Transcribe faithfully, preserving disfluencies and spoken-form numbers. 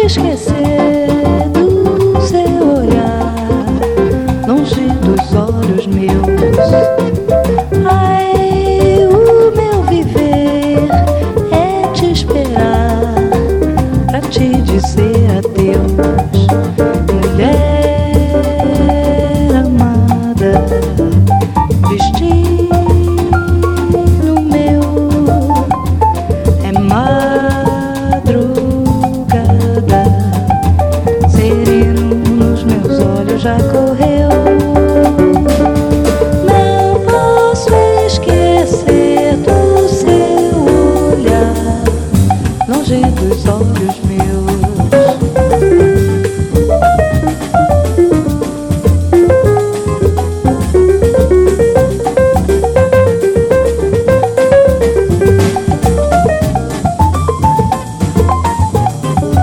esquecer do seu olhar, longe dos olhos meus. Ai, o meu viver é te esperar pra te dizer adeus, mulher amada. Destino meu é madrugada, sereno nos meus olhos já correu. Não posso esquecer do seu olhar, longe dos olhos